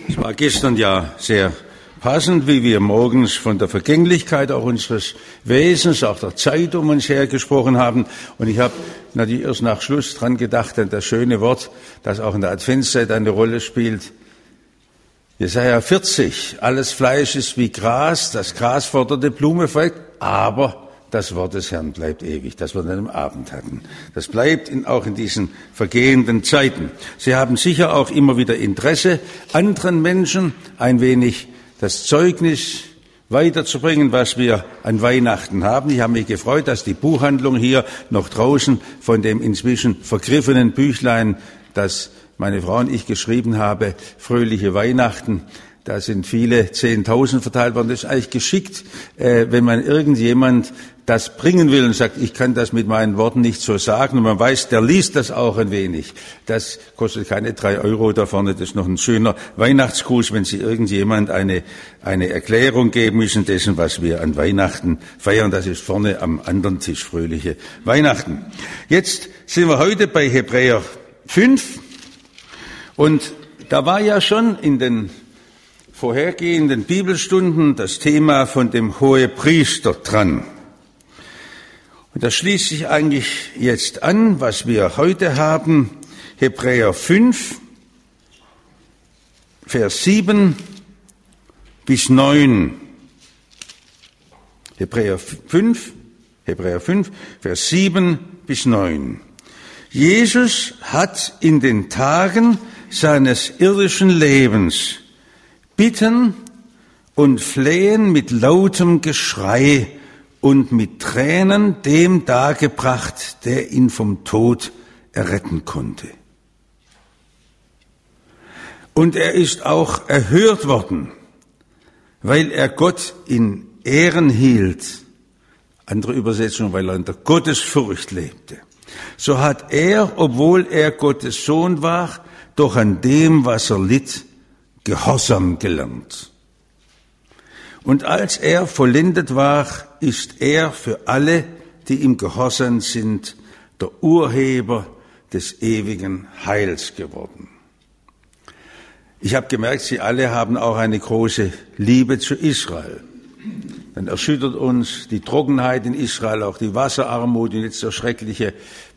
Es war gestern ja sehr passend, wie wir morgens von der Vergänglichkeit auch unseres Wesens, auch der Zeit um uns her gesprochen haben. Und ich habe natürlich erst nach Schluss dran gedacht an das schöne Wort, das auch in der Adventszeit eine Rolle spielt. Jesaja 40, alles Fleisch ist wie Gras, das Gras fordert die Blume folgt, aber das Wort des Herrn bleibt ewig, das wir dann am Abend hatten. Das bleibt auch in diesen vergehenden Zeiten. Sie haben sicher auch immer wieder Interesse, anderen Menschen ein wenig das Zeugnis weiterzubringen, was wir an Weihnachten haben. Ich habe mich gefreut, dass die Buchhandlung hier noch draußen von dem inzwischen vergriffenen Büchlein, das meine Frau und ich geschrieben habe, Fröhliche Weihnachten, da sind viele 10.000 verteilt worden. Das ist eigentlich geschickt, wenn man irgendjemand das bringen will und sagt, ich kann das mit meinen Worten nicht so sagen. Und man weiß, der liest das auch ein wenig. Das kostet keine 3 Euro da vorne. Das ist noch ein schöner Weihnachtsgruß, wenn Sie irgendjemand eine Erklärung geben müssen dessen, was wir an Weihnachten feiern. Das ist vorne am anderen Tisch, fröhliche Weihnachten. Jetzt sind wir heute bei Hebräer 5. Und da war ja schon in den vorhergehenden Bibelstunden das Thema von dem Hohepriester dran. Und das schließt sich eigentlich jetzt an, was wir heute haben, Hebräer 5, Vers 7 bis 9. Hebräer 5, Vers 7 bis 9. Jesus hat in den Tagen seines irdischen Lebens Bitten und Flehen mit lautem Geschrei und mit Tränen dem dargebracht, der ihn vom Tod erretten konnte. Und er ist auch erhört worden, weil er Gott in Ehren hielt, andere Übersetzung, weil er in der Gottesfurcht lebte. So hat er, obwohl er Gottes Sohn war, doch an dem, was er litt, Gehorsam gelernt. Und als er vollendet war, ist er für alle, die ihm gehorsam sind, der Urheber des ewigen Heils geworden. Ich habe gemerkt, Sie alle haben auch eine große Liebe zu Israel. Dann erschüttert uns die Trockenheit in Israel, auch die Wasserarmut und jetzt der schreckliche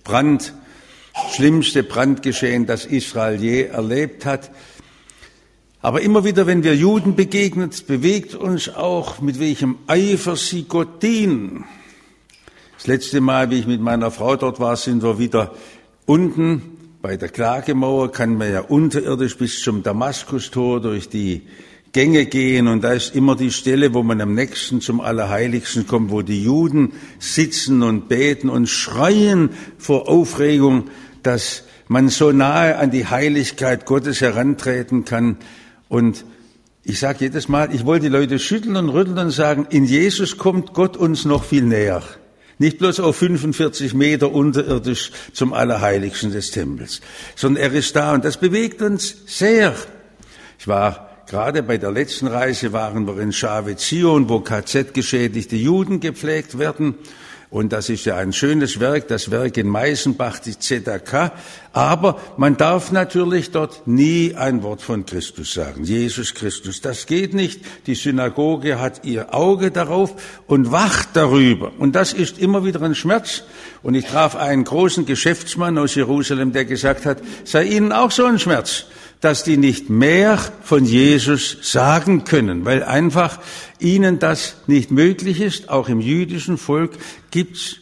schlimmste Brandgeschehen, das Israel je erlebt hat. Aber immer wieder, wenn wir Juden begegnet, bewegt uns auch, mit welchem Eifer sie Gott dienen. Das letzte Mal, wie ich mit meiner Frau dort war, sind wir wieder unten bei der Klagemauer, kann man ja unterirdisch bis zum Damaskustor durch die Gänge gehen und da ist immer die Stelle, wo man am nächsten zum Allerheiligsten kommt, wo die Juden sitzen und beten und schreien vor Aufregung, dass man so nahe an die Heiligkeit Gottes herantreten kann. Und ich sage jedes Mal, ich wollte die Leute schütteln und rütteln und sagen, in Jesus kommt Gott uns noch viel näher. Nicht bloß auf 45 Meter unterirdisch zum Allerheiligsten des Tempels, sondern er ist da und das bewegt uns sehr. Ich war gerade bei der letzten Reise, waren wir in Shave Zion, wo KZ-geschädigte Juden gepflegt werden. Und das ist ja ein schönes Werk, das Werk in Meißenbach, die ZAK. Aber man darf natürlich dort nie ein Wort von Christus sagen, Jesus Christus. Das geht nicht. Die Synagoge hat ihr Auge darauf und wacht darüber. Und das ist immer wieder ein Schmerz. Und ich traf einen großen Geschäftsmann aus Jerusalem, der gesagt hat, sei Ihnen auch so ein Schmerz, dass die nicht mehr von Jesus sagen können, weil einfach ihnen das nicht möglich ist. Auch im jüdischen Volk gibt's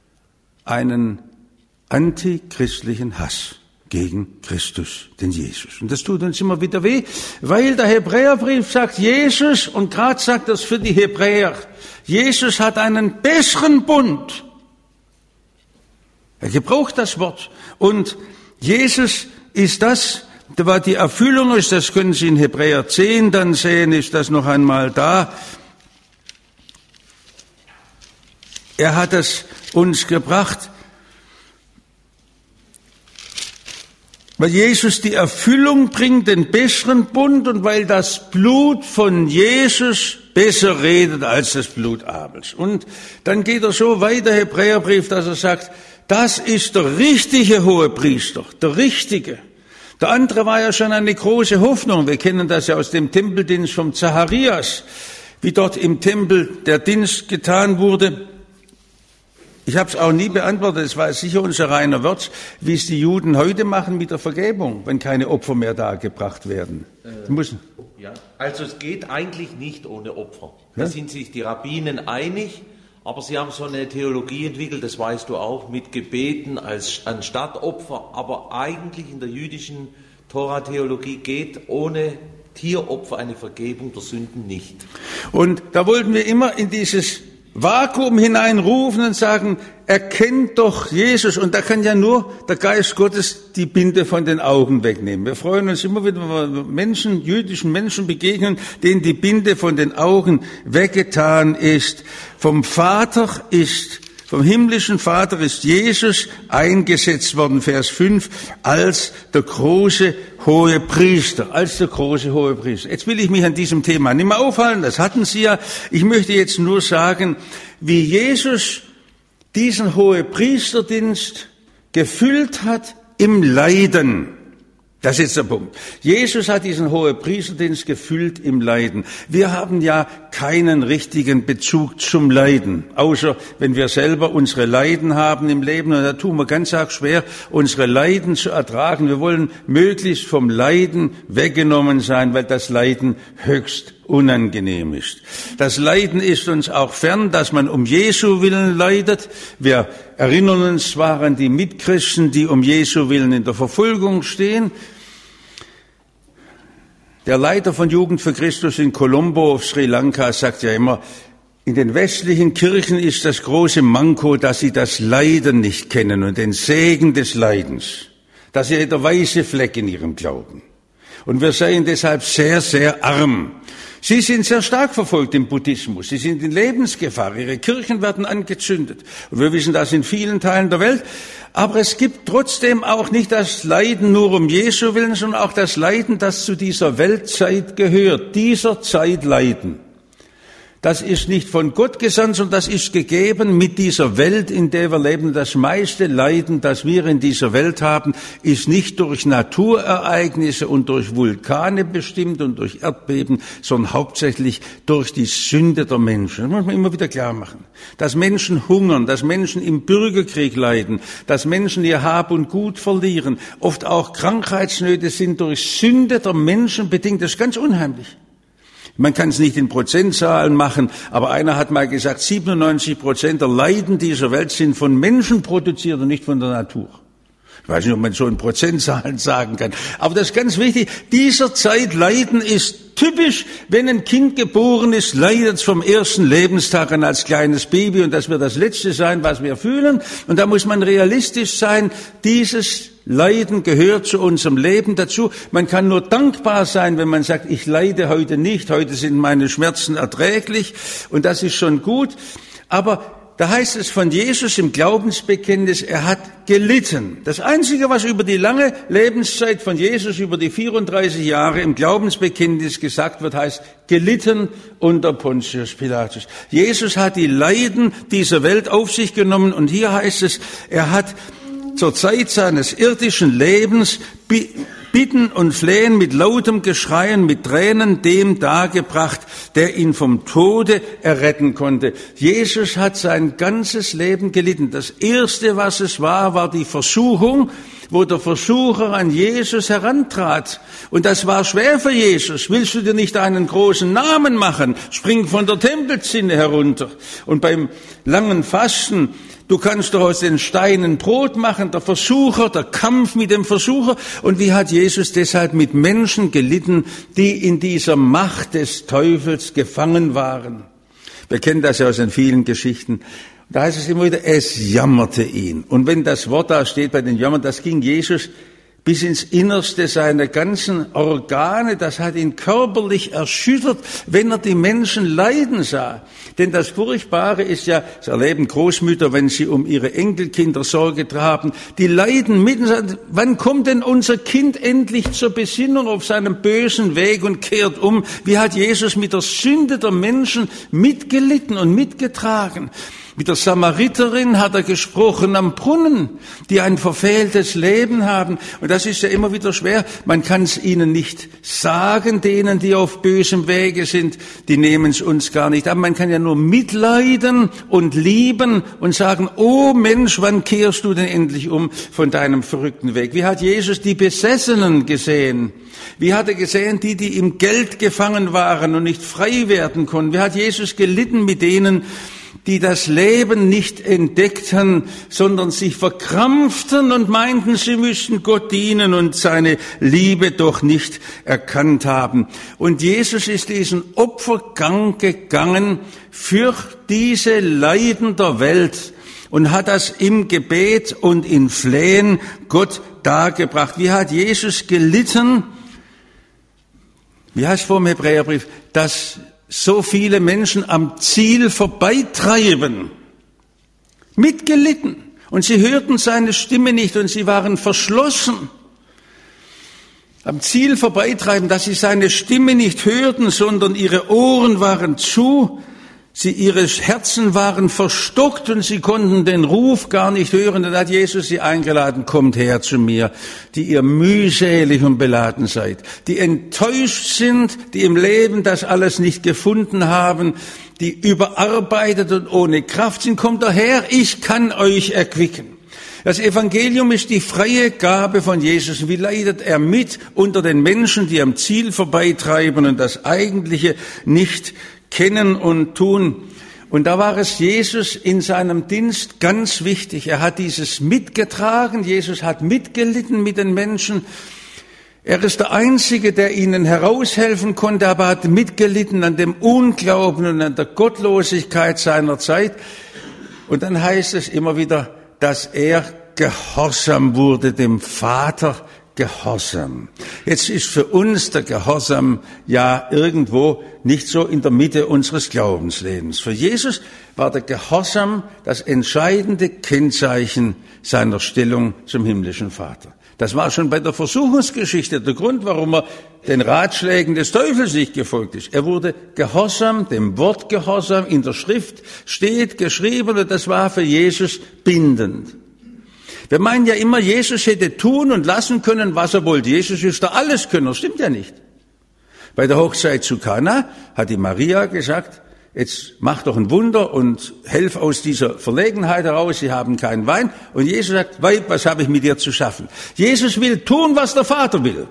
einen antichristlichen Hass gegen Christus, den Jesus. Und das tut uns immer wieder weh, weil der Hebräerbrief sagt Jesus, und gerade sagt das für die Hebräer, Jesus hat einen besseren Bund. Er gebraucht das Wort. Und Jesus ist das, da war die Erfüllung, das können Sie in Hebräer 10 dann sehen, ist das noch einmal da. Er hat es uns gebracht, weil Jesus die Erfüllung bringt, den besseren Bund und weil das Blut von Jesus besser redet als das Blut Abels. Und dann geht er so weiter, Hebräerbrief, dass er sagt, das ist der richtige Hohepriester, der richtige. Der andere war ja schon eine große Hoffnung. Wir kennen das ja aus dem Tempeldienst vom Zacharias, wie dort im Tempel der Dienst getan wurde. Ich habe es auch nie beantwortet, es war sicher unser Rainer Wörz, wie es die Juden heute machen mit der Vergebung, wenn keine Opfer mehr dargebracht werden. Ja, also es geht eigentlich nicht ohne Opfer. Ja? Da sind sich die Rabbinen einig, aber sie haben so eine Theologie entwickelt, das weißt du auch, mit Gebeten anstatt Opfer. Aber eigentlich in der jüdischen Tora-Theologie geht ohne Tieropfer eine Vergebung der Sünden nicht. Und da wollten wir immer in dieses Vakuum hineinrufen und sagen, erkennt doch Jesus. Und da kann ja nur der Geist Gottes die Binde von den Augen wegnehmen. Wir freuen uns immer wieder, wenn wir Menschen, jüdischen Menschen begegnen, denen die Binde von den Augen weggetan ist. Vom himmlischen Vater ist Jesus eingesetzt worden, Vers 5, als der große hohe Priester, Jetzt will ich mich an diesem Thema nicht mehr aufhalten, das hatten Sie ja. Ich möchte jetzt nur sagen, wie Jesus diesen Hohepriesterdienst gefüllt hat im Leiden. Das ist der Punkt. Jesus hat diesen Hohepriesterdienst gefüllt im Leiden. Wir haben ja keinen richtigen Bezug zum Leiden, außer wenn wir selber unsere Leiden haben im Leben. Und da tun wir ganz arg schwer, unsere Leiden zu ertragen. Wir wollen möglichst vom Leiden weggenommen sein, weil das Leiden höchst unangenehm ist. Das Leiden ist uns auch fern, dass man um Jesu willen leidet. Wir erinnern uns zwar an die Mitchristen, die um Jesu willen in der Verfolgung stehen. Der Leiter von Jugend für Christus in Colombo auf Sri Lanka sagt ja immer, in den westlichen Kirchen ist das große Manko, dass sie das Leiden nicht kennen und den Segen des Leidens. Das ist der weiße Fleck in ihrem Glauben. Und wir seien deshalb sehr, sehr arm. Sie sind sehr stark verfolgt im Buddhismus. Sie sind in Lebensgefahr. Ihre Kirchen werden angezündet. Und wir wissen das in vielen Teilen der Welt. Aber es gibt trotzdem auch nicht das Leiden nur um Jesu willen, sondern auch das Leiden, das zu dieser Weltzeit gehört. Dieser Zeit Leiden. Das ist nicht von Gott gesandt, sondern das ist gegeben mit dieser Welt, in der wir leben. Das meiste Leiden, das wir in dieser Welt haben, ist nicht durch Naturereignisse und durch Vulkane bestimmt und durch Erdbeben, sondern hauptsächlich durch die Sünde der Menschen. Das muss man immer wieder klar machen. Dass Menschen hungern, dass Menschen im Bürgerkrieg leiden, dass Menschen ihr Hab und Gut verlieren, oft auch Krankheitsnöte sind durch Sünde der Menschen bedingt. Das ist ganz unheimlich. Man kann es nicht in Prozentzahlen machen, aber einer hat mal gesagt, 97% der Leiden dieser Welt sind von Menschen produziert und nicht von der Natur. Ich weiß nicht, ob man so in Prozentzahlen sagen kann, aber das ist ganz wichtig. Dieser Zeit Leiden ist typisch, wenn ein Kind geboren ist, leidet es vom ersten Lebenstag an als kleines Baby und das wird das Letzte sein, was wir fühlen. Und da muss man realistisch sein, dieses Leiden gehört zu unserem Leben dazu. Man kann nur dankbar sein, wenn man sagt, ich leide heute nicht, heute sind meine Schmerzen erträglich und das ist schon gut. Aber da heißt es von Jesus im Glaubensbekenntnis, er hat gelitten. Das Einzige, was über die lange Lebenszeit von Jesus, über die 34 Jahre im Glaubensbekenntnis gesagt wird, heißt gelitten unter Pontius Pilatus. Jesus hat die Leiden dieser Welt auf sich genommen und hier heißt es, er hat zur Zeit seines irdischen Lebens Bitten und Flehen mit lautem Geschreien, mit Tränen dem dargebracht, der ihn vom Tode erretten konnte. Jesus hat sein ganzes Leben gelitten. Das Erste, was es war, war die Versuchung, wo der Versucher an Jesus herantrat. Und das war schwer für Jesus. Willst du dir nicht einen großen Namen machen? Spring von der Tempelzinne herunter. Und beim langen Fasten, du kannst doch aus den Steinen Brot machen, der Versucher, der Kampf mit dem Versucher. Und wie hat Jesus deshalb mit Menschen gelitten, die in dieser Macht des Teufels gefangen waren? Wir kennen das ja aus den vielen Geschichten. Da heißt es immer wieder, es jammerte ihn. Und wenn das Wort da steht bei den Jammern, das ging Jesus bis ins Innerste seiner ganzen Organe, das hat ihn körperlich erschüttert, wenn er die Menschen leiden sah. Denn das Furchtbare ist ja, das erleben Großmütter, wenn sie um ihre Enkelkinder Sorge tragen, die leiden mitten, wann kommt denn unser Kind endlich zur Besinnung auf seinem bösen Weg und kehrt um? Wie hat Jesus mit der Sünde der Menschen mitgelitten und mitgetragen? Mit der Samariterin hat er gesprochen am Brunnen, die ein verfehltes Leben haben. Und das ist ja immer wieder schwer. Man kann es ihnen nicht sagen, denen, die auf bösem Wege sind. Die nehmen es uns gar nicht ab. Man kann ja nur mitleiden und lieben und sagen, oh Mensch, wann kehrst du denn endlich um von deinem verrückten Weg? Wie hat Jesus die Besessenen gesehen? Wie hat er gesehen, die im Geld gefangen waren und nicht frei werden konnten? Wie hat Jesus gelitten mit denen, die das Leben nicht entdeckten, sondern sich verkrampften und meinten, sie müssten Gott dienen und seine Liebe doch nicht erkannt haben. Und Jesus ist diesen Opfergang gegangen für diese Leiden der Welt und hat das im Gebet und in Flehen Gott dargebracht. Wie hat Jesus gelitten? Wie heißt es vor dem Hebräerbrief, dass so viele Menschen am Ziel vorbeitreiben, mitgelitten. Und sie hörten seine Stimme nicht und sie waren verschlossen. Am Ziel vorbeitreiben, dass sie seine Stimme nicht hörten, sondern ihre Ohren waren zu, ihre Herzen waren verstockt und sie konnten den Ruf gar nicht hören. Dann hat Jesus sie eingeladen, kommt her zu mir, die ihr mühselig und beladen seid, die enttäuscht sind, die im Leben das alles nicht gefunden haben, die überarbeitet und ohne Kraft sind. Kommt daher, ich kann euch erquicken. Das Evangelium ist die freie Gabe von Jesus. Wie leidet er mit unter den Menschen, die am Ziel vorbeitreiben und das Eigentliche nicht kennen und tun. Und da war es Jesus in seinem Dienst ganz wichtig. Er hat dieses mitgetragen. Jesus hat mitgelitten mit den Menschen. Er ist der Einzige, der ihnen heraushelfen konnte, aber hat mitgelitten an dem Unglauben und an der Gottlosigkeit seiner Zeit. Und dann heißt es immer wieder, dass er gehorsam wurde dem Vater. Gehorsam. Jetzt ist für uns der Gehorsam ja irgendwo nicht so in der Mitte unseres Glaubenslebens. Für Jesus war der Gehorsam das entscheidende Kennzeichen seiner Stellung zum himmlischen Vater. Das war schon bei der Versuchungsgeschichte der Grund, warum er den Ratschlägen des Teufels nicht gefolgt ist. Er wurde gehorsam, dem Wort gehorsam, in der Schrift steht geschrieben und das war für Jesus bindend. Wir meinen ja immer, Jesus hätte tun und lassen können, was er wollte. Jesus ist der Alleskönner, stimmt ja nicht. Bei der Hochzeit zu Kana hat die Maria gesagt, jetzt mach doch ein Wunder und helf aus dieser Verlegenheit heraus, sie haben keinen Wein. Und Jesus sagt, Weib, was habe ich mit dir zu schaffen? Jesus will tun, was der Vater will.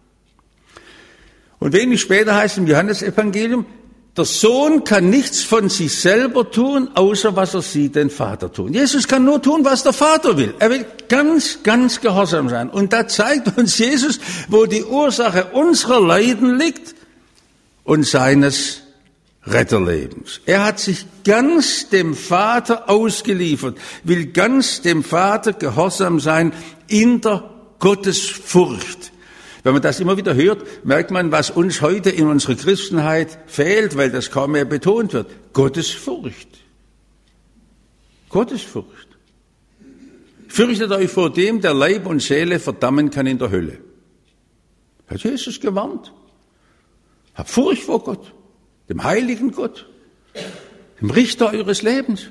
Und wenig später heißt im Johannesevangelium, der Sohn kann nichts von sich selber tun, außer was er sieht, den Vater tun. Jesus kann nur tun, was der Vater will. Er will ganz, ganz gehorsam sein. Und da zeigt uns Jesus, wo die Ursache unserer Leiden liegt und seines Retterlebens. Er hat sich ganz dem Vater ausgeliefert, will ganz dem Vater gehorsam sein in der Gottesfurcht. Wenn man das immer wieder hört, merkt man, was uns heute in unserer Christenheit fehlt, weil das kaum mehr betont wird. Gottesfurcht. Gottesfurcht. Fürchtet euch vor dem, der Leib und Seele verdammen kann in der Hölle. Hat Jesus gewarnt. Habt Furcht vor Gott, dem heiligen Gott, dem Richter eures Lebens.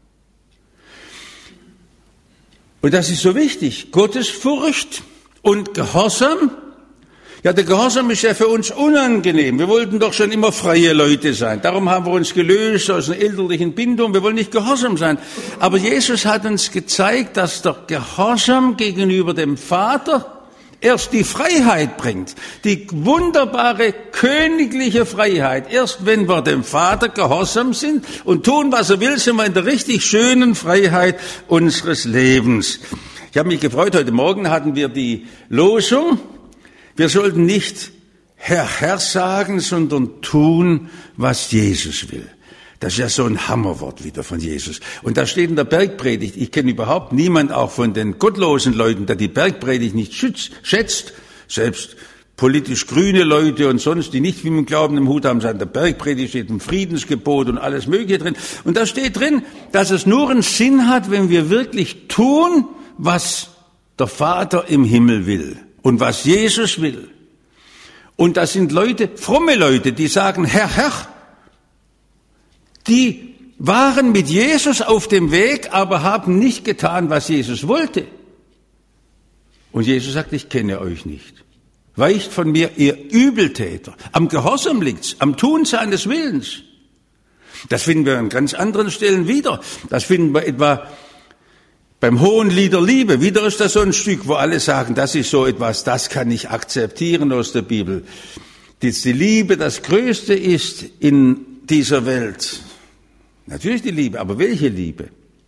Und das ist so wichtig. Gottesfurcht und Gehorsam. Ja, der Gehorsam ist ja für uns unangenehm. Wir wollten doch schon immer freie Leute sein. Darum haben wir uns gelöst aus einer elterlichen Bindung. Wir wollen nicht gehorsam sein. Aber Jesus hat uns gezeigt, dass der Gehorsam gegenüber dem Vater erst die Freiheit bringt. Die wunderbare königliche Freiheit. Erst wenn wir dem Vater gehorsam sind und tun, was er will, sind wir in der richtig schönen Freiheit unseres Lebens. Ich habe mich gefreut, heute Morgen hatten wir die Losung. Wir sollten nicht Herr, Herr sagen, sondern tun, was Jesus will. Das ist ja so ein Hammerwort wieder von Jesus. Und da steht in der Bergpredigt, ich kenne überhaupt niemand, auch von den gottlosen Leuten, der die Bergpredigt nicht schätzt, selbst politisch grüne Leute und sonst, die nicht wie mit dem Glauben im Hut haben, sagen, der Bergpredigt steht ein Friedensgebot und alles Mögliche drin. Und da steht drin, dass es nur einen Sinn hat, wenn wir wirklich tun, was der Vater im Himmel will. Und was Jesus will. Und das sind Leute, fromme Leute, die sagen, Herr, Herr, die waren mit Jesus auf dem Weg, aber haben nicht getan, was Jesus wollte. Und Jesus sagt, ich kenne euch nicht. Weicht von mir, ihr Übeltäter. Am Gehorsam liegt's, am Tun seines Willens. Das finden wir an ganz anderen Stellen wieder. Das finden wir etwa beim Hohenlied der Liebe. Wieder ist das so ein Stück, wo alle sagen, das ist so etwas, das kann ich akzeptieren aus der Bibel. Dass die Liebe das Größte ist in dieser Welt. Natürlich die Liebe, aber welche Liebe?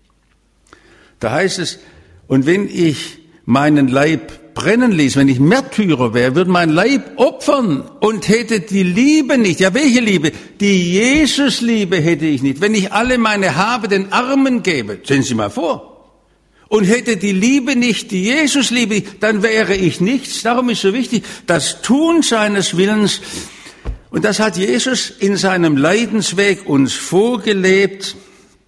Da heißt es, und wenn ich meinen Leib brennen ließ, wenn ich Märtyrer wäre, würde mein Leib opfern und hätte die Liebe nicht. Ja, welche Liebe? Die Jesus-Liebe hätte ich nicht. Wenn ich alle meine Habe den Armen gäbe, stellen Sie mal vor, und hätte die Liebe nicht, die Jesus-Liebe, dann wäre ich nichts. Darum ist so wichtig, das Tun seines Willens. Und das hat Jesus in seinem Leidensweg uns vorgelebt.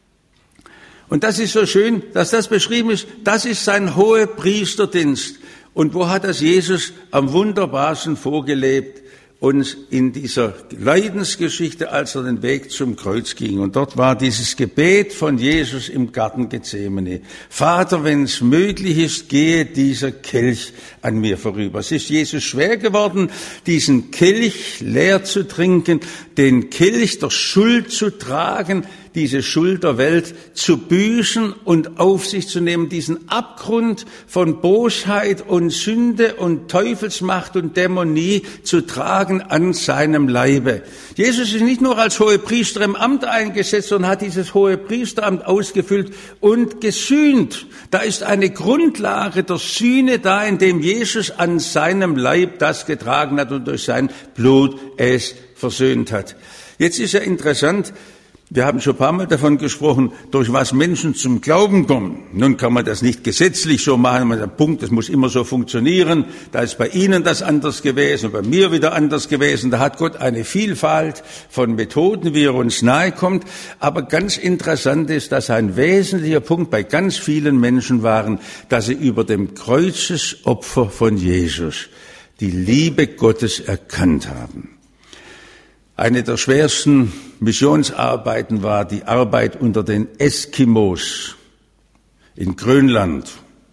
Und das ist so schön, dass das beschrieben ist. Das ist sein Hohepriesterdienst. Und wo hat das Jesus am wunderbarsten vorgelebt? Uns in dieser Leidensgeschichte, als er den Weg zum Kreuz ging. Und dort war dieses Gebet von Jesus im Garten Gethsemane. Vater, wenn es möglich ist, gehe dieser Kelch an mir vorüber. Es ist Jesus schwer geworden, diesen Kelch leer zu trinken, den Kelch der Schuld zu tragen, diese Schuld der Welt zu büßen und auf sich zu nehmen, diesen Abgrund von Bosheit und Sünde und Teufelsmacht und Dämonie zu tragen an seinem Leibe. Jesus ist nicht nur als Hohepriester im Amt eingesetzt, sondern hat dieses Hohepriesteramt ausgefüllt und gesühnt. Da ist eine Grundlage der Sühne da, indem Jesus an seinem Leib das getragen hat und durch sein Blut es versöhnt hat. Jetzt ist ja interessant, wir haben schon ein paar Mal davon gesprochen, durch was Menschen zum Glauben kommen. Nun kann man das nicht gesetzlich so machen, man sagt, Punkt, das muss immer so funktionieren. Da ist bei Ihnen das anders gewesen, bei mir wieder anders gewesen. Da hat Gott eine Vielfalt von Methoden, wie er uns nahe kommt. Aber ganz interessant ist, dass ein wesentlicher Punkt bei ganz vielen Menschen waren, dass sie über dem Kreuzesopfer von Jesus die Liebe Gottes erkannt haben. Eine der schwersten Missionsarbeiten war die Arbeit unter den Eskimos in Grönland.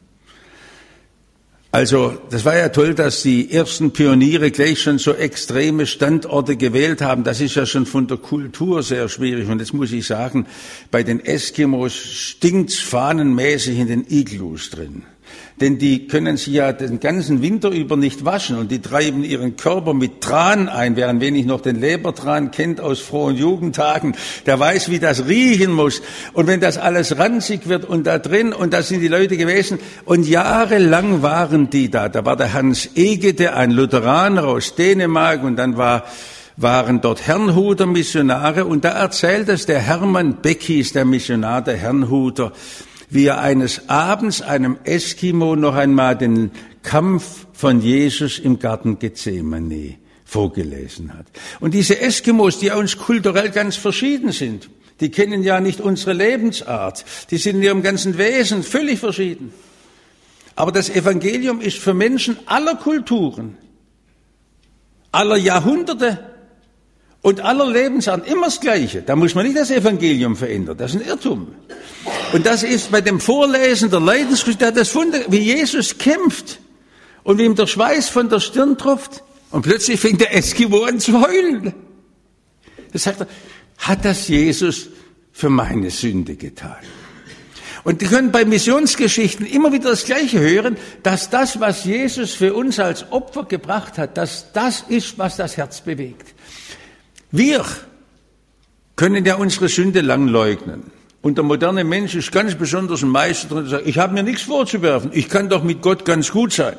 Also, das war ja toll, dass die ersten Pioniere gleich schon so extreme Standorte gewählt haben. Das ist ja schon von der Kultur sehr schwierig. Und jetzt muss ich sagen, bei den Eskimos stinkt's fahnenmäßig in den Igloos drin. Denn die können sich ja den ganzen Winter über nicht waschen und die treiben ihren Körper mit Tran ein. Wer ein wenig noch den Lebertran kennt aus frohen Jugendtagen, der weiß, wie das riechen muss. Und wenn das alles ranzig wird und da drin, und da sind die Leute gewesen, und jahrelang waren die da. Da war der Hans Egede, ein Lutheraner aus Dänemark, und dann waren dort Herrnhuter Missionare, und da erzählt es der Hermann Beckis, der Missionar der Herrnhuter, wie er eines Abends einem Eskimo noch einmal den Kampf von Jesus im Garten Gethsemane vorgelesen hat. Und diese Eskimos, die uns kulturell ganz verschieden sind, die kennen ja nicht unsere Lebensart, die sind in ihrem ganzen Wesen völlig verschieden. Aber das Evangelium ist für Menschen aller Kulturen, aller Jahrhunderte und aller Lebensarten immer das Gleiche. Da muss man nicht das Evangelium verändern, das ist ein Irrtum. Und das ist bei dem Vorlesen der Leidensgeschichte, das Wunder, wie Jesus kämpft und wie ihm der Schweiß von der Stirn tropft. Und plötzlich fängt der Eskimo an zu heulen. Da sagt er, hat das Jesus für meine Sünde getan? Und die können bei Missionsgeschichten immer wieder das Gleiche hören, dass das, was Jesus für uns als Opfer gebracht hat, dass das ist, was das Herz bewegt. Wir können ja unsere Sünde lang leugnen. Und der moderne Mensch ist ganz besonders ein Meister drin, zu sagen, ich habe mir nichts vorzuwerfen, ich kann doch mit Gott ganz gut sein.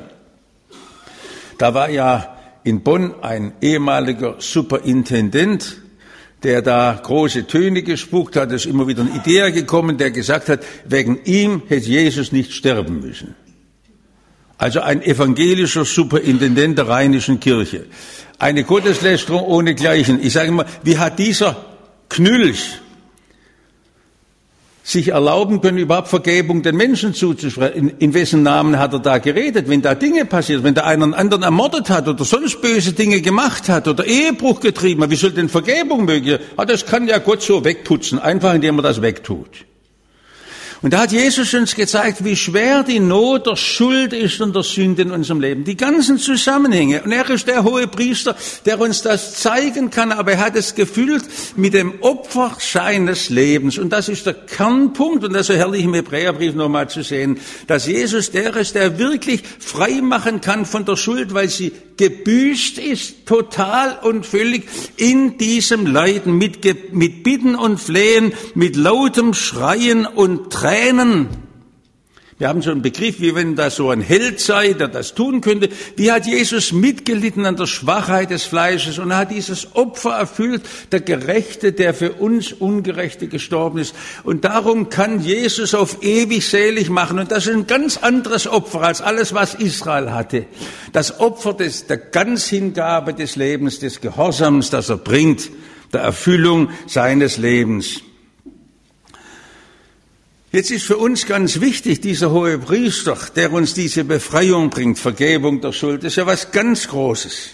Da war ja in Bonn ein ehemaliger Superintendent, der da große Töne gespuckt hat, ist immer wieder ein Idee gekommen, der gesagt hat, wegen ihm hätte Jesus nicht sterben müssen. Also ein evangelischer Superintendent der Rheinischen Kirche. Eine Gotteslästerung ohnegleichen. Ich sage mal, wie hat dieser Knülch sich erlauben können, überhaupt Vergebung den Menschen zuzusprechen. In wessen Namen hat er da geredet? Wenn da Dinge passiert, wenn da einer einen anderen ermordet hat oder sonst böse Dinge gemacht hat oder Ehebruch getrieben hat, wie soll denn Vergebung möglich sein? Das kann ja Gott so wegputzen, einfach indem er das wegtut. Und da hat Jesus uns gezeigt, wie schwer die Not der Schuld ist und der Sünde in unserem Leben. Die ganzen Zusammenhänge. Und er ist der hohe Priester, der uns das zeigen kann, aber er hat es gefüllt mit dem Opfer seines Lebens. Und das ist der Kernpunkt, und das ist so herrlich im Hebräerbrief nochmal zu sehen, dass Jesus der ist, der wirklich frei machen kann von der Schuld, weil sie gebüßt ist, total und völlig in diesem Leiden, mit Bitten und Flehen, mit lautem Schreien und Tränen. Wir haben so einen Begriff, wie wenn da so ein Held sei, der das tun könnte. Wie hat Jesus mitgelitten an der Schwachheit des Fleisches und er hat dieses Opfer erfüllt, der Gerechte, der für uns Ungerechte gestorben ist. Und darum kann Jesus auf ewig selig machen. Und das ist ein ganz anderes Opfer als alles, was Israel hatte. Das Opfer der Ganzhingabe des Lebens, des Gehorsams, das er bringt, der Erfüllung seines Lebens. Jetzt ist für uns ganz wichtig, dieser hohe Priester, der uns diese Befreiung bringt, Vergebung der Schuld, das ist ja was ganz Großes.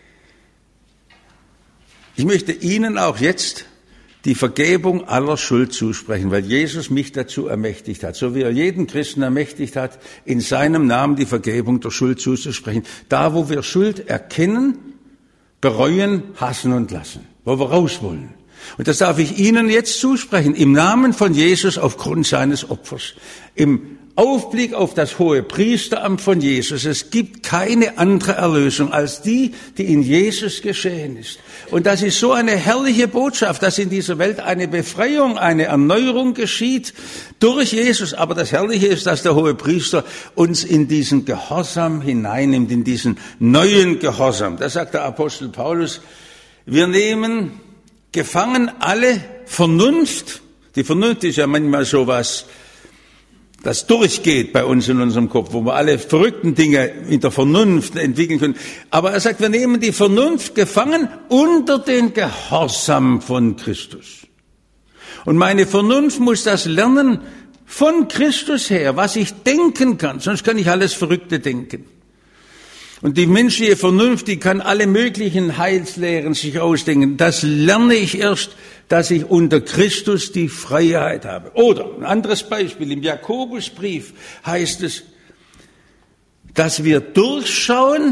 Ich möchte Ihnen auch jetzt die Vergebung aller Schuld zusprechen, weil Jesus mich dazu ermächtigt hat, so wie er jeden Christen ermächtigt hat, in seinem Namen die Vergebung der Schuld zuzusprechen. Da, wo wir Schuld erkennen, bereuen, hassen und lassen, wo wir raus wollen. Und das darf ich Ihnen jetzt zusprechen, im Namen von Jesus aufgrund seines Opfers. Im Aufblick auf das hohe Priesteramt von Jesus. Es gibt keine andere Erlösung als die, die in Jesus geschehen ist. Und das ist so eine herrliche Botschaft, dass in dieser Welt eine Befreiung, eine Erneuerung geschieht durch Jesus. Aber das Herrliche ist, dass der hohe Priester uns in diesen Gehorsam hineinnimmt, in diesen neuen Gehorsam. Das sagt der Apostel Paulus. Wir nehmen gefangen alle Vernunft. Die Vernunft ist ja manchmal so was, das durchgeht bei uns in unserem Kopf, wo wir alle verrückten Dinge in der Vernunft entwickeln können. Aber er sagt, wir nehmen die Vernunft gefangen unter den Gehorsam von Christus. Und meine Vernunft muss das lernen von Christus her, was ich denken kann. Sonst kann ich alles Verrückte denken. Und die menschliche Vernunft, die kann alle möglichen Heilslehren sich ausdenken. Das lerne ich erst, dass ich unter Christus die Freiheit habe. Oder ein anderes Beispiel, im Jakobusbrief heißt es, dass wir durchschauen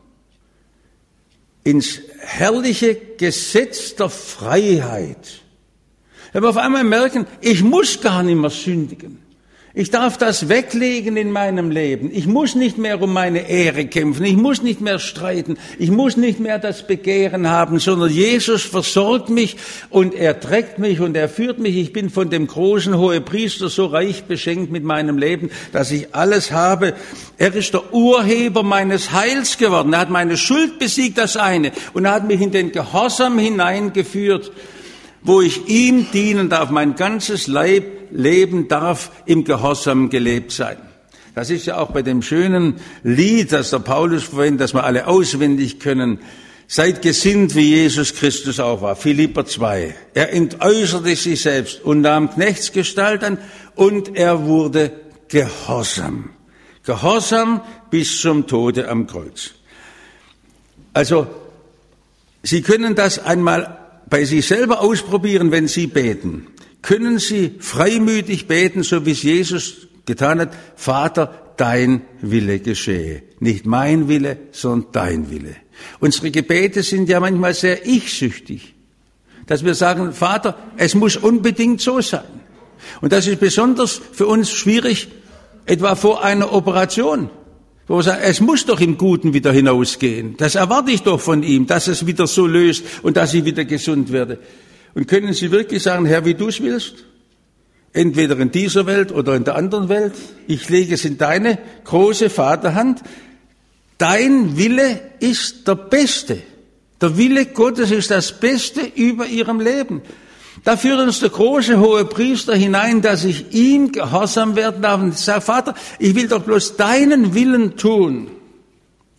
ins herrliche Gesetz der Freiheit. Wenn wir auf einmal merken, ich muss gar nicht mehr sündigen. Ich darf das weglegen in meinem Leben. Ich muss nicht mehr um meine Ehre kämpfen. Ich muss nicht mehr streiten. Ich muss nicht mehr das Begehren haben, sondern Jesus versorgt mich und er trägt mich und er führt mich. Ich bin von dem großen Hohepriester so reich beschenkt mit meinem Leben, dass ich alles habe. Er ist der Urheber meines Heils geworden. Er hat meine Schuld besiegt, das eine. Und er hat mich in den Gehorsam hineingeführt, wo ich ihm dienen darf. Mein ganzes Leben darf im Gehorsam gelebt sein. Das ist ja auch bei dem schönen Lied, das der Paulus verwendet, das wir alle auswendig können. Seid gesinnt, wie Jesus Christus auch war. Philipper 2. Er entäußerte sich selbst und nahm Knechtsgestalt an und er wurde gehorsam. Gehorsam bis zum Tode am Kreuz. Also, Sie können das einmal bei sich selber ausprobieren, wenn Sie beten. Können Sie freimütig beten, so wie es Jesus getan hat? Vater, dein Wille geschehe. Nicht mein Wille, sondern dein Wille. Unsere Gebete sind ja manchmal sehr ich-süchtig. Dass wir sagen, Vater, es muss unbedingt so sein. Und das ist besonders für uns schwierig, etwa vor einer Operation. Wo wir sagen, es muss doch im Guten wieder hinausgehen. Das erwarte ich doch von ihm, dass es wieder so löst und dass ich wieder gesund werde. Und können Sie wirklich sagen, Herr, wie du es willst? Entweder in dieser Welt oder in der anderen Welt. Ich lege es in deine große Vaterhand. Dein Wille ist der Beste. Der Wille Gottes ist das Beste über Ihrem Leben. Da führt uns der große hohe Priester hinein, dass ich ihm gehorsam werden darf. Und ich sage, Vater, ich will doch bloß deinen Willen tun.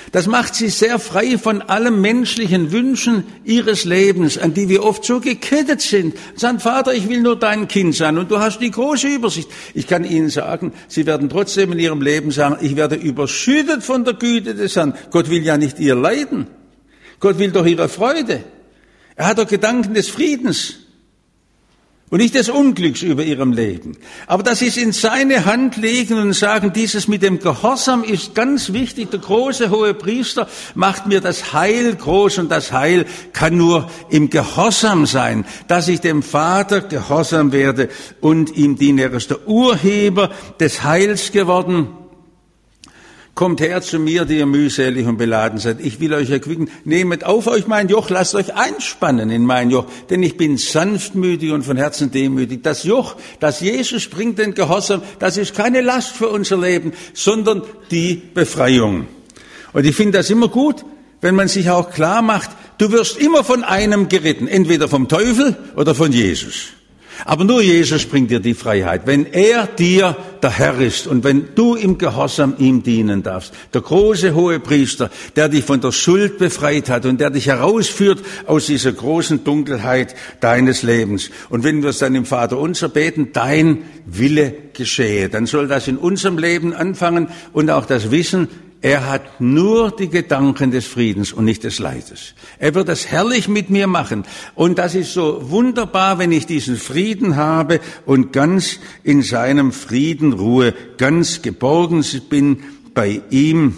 Das macht sie sehr frei von allen menschlichen Wünschen ihres Lebens, an die wir oft so gekettet sind. Sagen, Vater, ich will nur dein Kind sein und du hast die große Übersicht. Ich kann Ihnen sagen, Sie werden trotzdem in Ihrem Leben sagen, ich werde überschüttet von der Güte des Herrn. Gott will ja nicht Ihr Leiden. Gott will doch Ihre Freude. Er hat doch Gedanken des Friedens und nicht des Unglücks über Ihrem Leben. Aber das ist in seine Hand legen und sagen, dieses mit dem Gehorsam ist ganz wichtig. Der große hohe Priester macht mir das Heil groß und das Heil kann nur im Gehorsam sein, dass ich dem Vater gehorsam werde und ihm diene. Er ist der Urheber des Heils geworden. Kommt her zu mir, die ihr mühselig und beladen seid. Ich will euch erquicken. Nehmet auf euch mein Joch, lasst euch einspannen in mein Joch, denn ich bin sanftmütig und von Herzen demütig. Das Joch, das Jesus bringt, den Gehorsam, das ist keine Last für unser Leben, sondern die Befreiung. Und ich finde das immer gut, wenn man sich auch klar macht, du wirst immer von einem geritten, entweder vom Teufel oder von Jesus. Aber nur Jesus bringt dir die Freiheit, wenn er dir der Herr ist und wenn du im Gehorsam ihm dienen darfst. Der große hohe Priester, der dich von der Schuld befreit hat und der dich herausführt aus dieser großen Dunkelheit deines Lebens. Und wenn wir es dann im Vaterunser beten, dein Wille geschehe, dann soll das in unserem Leben anfangen und auch das Wissen, er hat nur die Gedanken des Friedens und nicht des Leides. Er wird es herrlich mit mir machen. Und das ist so wunderbar, wenn ich diesen Frieden habe und ganz in seinem Frieden ruhe, ganz geborgen bin bei ihm.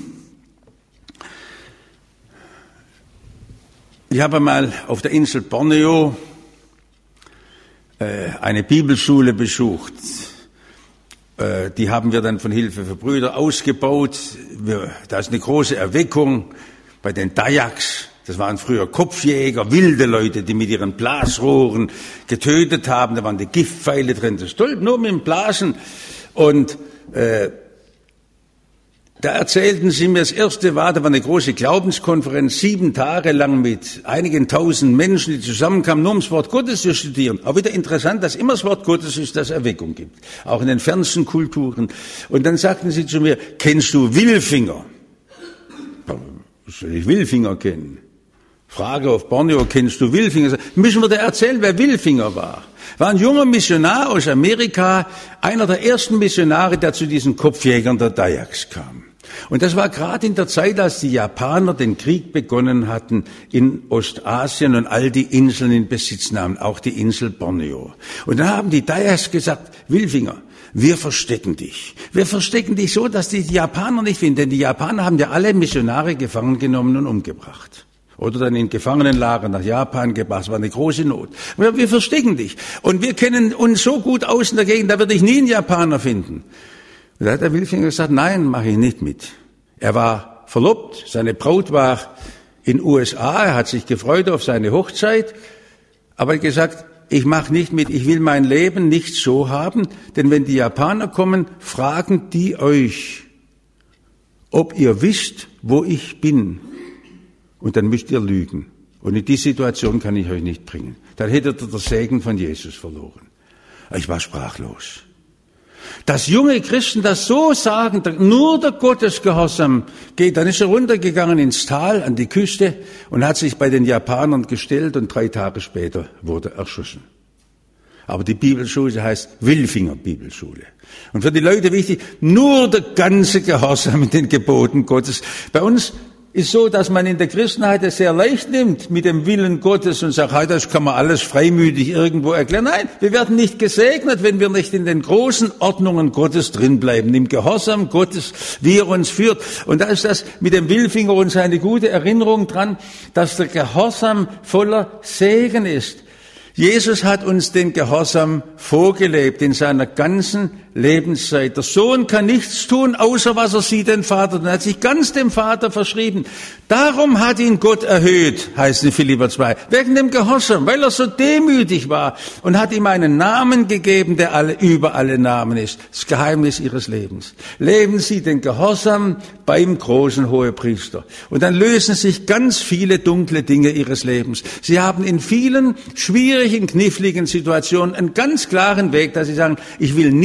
Ich habe mal auf der Insel Borneo eine Bibelschule besucht. Die haben wir dann von Hilfe für Brüder ausgebaut. Da ist eine große Erweckung bei den Dayaks. Das waren früher Kopfjäger, wilde Leute, die mit ihren Blasrohren getötet haben. Da waren die Giftpfeile drin. Das ist toll, nur mit dem Blasen. Und da erzählten sie mir, das erste war, da war eine große Glaubenskonferenz, 7 Tage lang mit einigen tausend Menschen, die zusammenkamen, nur um das Wort Gottes zu studieren. Auch wieder interessant, dass immer das Wort Gottes ist, das Erweckung gibt. Auch in den fernsten Kulturen. Und dann sagten sie zu mir, kennst du Wilfinger? Soll ich Wilfinger kennen? Frage auf Borneo, kennst du Wilfinger? Müssen wir dir erzählen, wer Wilfinger war? War ein junger Missionar aus Amerika, einer der ersten Missionare, der zu diesen Kopfjägern der Dayaks kam. Und das war gerade in der Zeit, als die Japaner den Krieg begonnen hatten in Ostasien und all die Inseln in Besitz nahmen, auch die Insel Borneo. Und dann haben die Dayaks gesagt, Wilfinger, wir verstecken dich. Wir verstecken dich so, dass die Japaner nicht finden, denn die Japaner haben ja alle Missionare gefangen genommen und umgebracht. Oder dann in Gefangenenlager nach Japan gebracht. Das war eine große Not. Wir verstecken dich. Und wir kennen uns so gut aus in der Gegend, da würde ich nie einen Japaner finden. Und da hat der Wilfinger gesagt, nein, mache ich nicht mit. Er war verlobt, seine Braut war in USA, er hat sich gefreut auf seine Hochzeit, aber er hat gesagt, ich mache nicht mit, ich will mein Leben nicht so haben, denn wenn die Japaner kommen, fragen die euch, ob ihr wisst, wo ich bin. Und dann müsst ihr lügen. Und in die Situation kann ich euch nicht bringen. Dann hättet ihr den Segen von Jesus verloren. Ich war sprachlos. Dass junge Christen das so sagen, nur der Gottesgehorsam geht, dann ist er runtergegangen ins Tal, an die Küste und hat sich bei den Japanern gestellt und 3 Tage später wurde er erschossen. Aber die Bibelschule heißt Wilfinger Bibelschule. Und für die Leute wichtig, nur der ganze Gehorsam in den Geboten Gottes. Bei uns ist so, dass man in der Christenheit es sehr leicht nimmt mit dem Willen Gottes und sagt, hey, das kann man alles freimütig irgendwo erklären. Nein, wir werden nicht gesegnet, wenn wir nicht in den großen Ordnungen Gottes drinbleiben, im Gehorsam Gottes, wie er uns führt. Und da ist das mit dem Wilfinger uns eine gute Erinnerung dran, dass der Gehorsam voller Segen ist. Jesus hat uns den Gehorsam vorgelebt in seiner ganzen Lebenszeit. Der Sohn kann nichts tun, außer was er sieht den Vater. Und er hat sich ganz dem Vater verschrieben. Darum hat ihn Gott erhöht, heißt in Philipper 2, wegen dem Gehorsam, weil er so demütig war und hat ihm einen Namen gegeben, der über alle Namen ist. Das Geheimnis ihres Lebens. Leben Sie den Gehorsam beim großen Hohepriester. Und dann lösen sich ganz viele dunkle Dinge Ihres Lebens. Sie haben in vielen schwierigen, kniffligen Situationen einen ganz klaren Weg, dass Sie sagen, ich will nie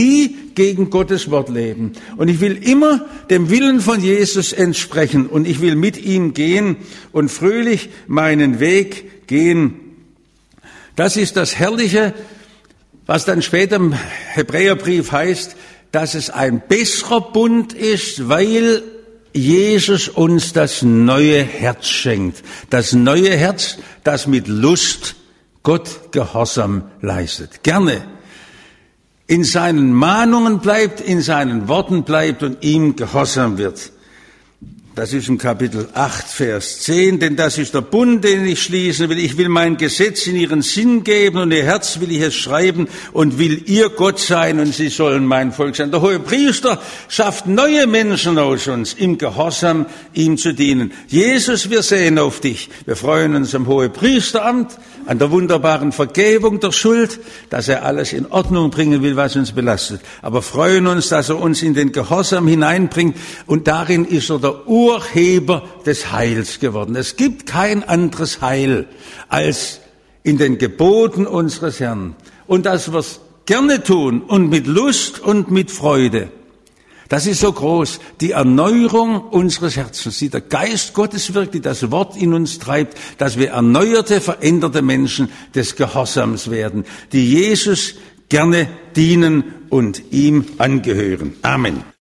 gegen Gottes Wort leben. Und ich will immer dem Willen von Jesus entsprechen und ich will mit ihm gehen und fröhlich meinen Weg gehen. Das ist das Herrliche, was dann später im Hebräerbrief heißt, dass es ein besserer Bund ist, weil Jesus uns das neue Herz schenkt. Das neue Herz, das mit Lust Gott Gehorsam leistet. Gerne in seinen Mahnungen bleibt, in seinen Worten bleibt und ihm gehorsam wird. Das ist im Kapitel 8, Vers 10, denn das ist der Bund, den ich schließen will. Ich will mein Gesetz in ihren Sinn geben und ihr Herz will ich es schreiben und will ihr Gott sein und sie sollen mein Volk sein. Der Hohepriester schafft neue Menschen aus uns, im Gehorsam ihm zu dienen. Jesus, wir sehen auf dich. Wir freuen uns am Hohepriesteramt, an der wunderbaren Vergebung der Schuld, dass er alles in Ordnung bringen will, was uns belastet. Aber freuen uns, dass er uns in den Gehorsam hineinbringt und darin ist er der Urheber des Heils geworden. Es gibt kein anderes Heil als in den Geboten unseres Herrn. Und dass wir es gerne tun und mit Lust und mit Freude. Das ist so groß, die Erneuerung unseres Herzens, die der Geist Gottes wirkt, die das Wort in uns treibt, dass wir erneuerte, veränderte Menschen des Gehorsams werden, die Jesus gerne dienen und ihm angehören. Amen.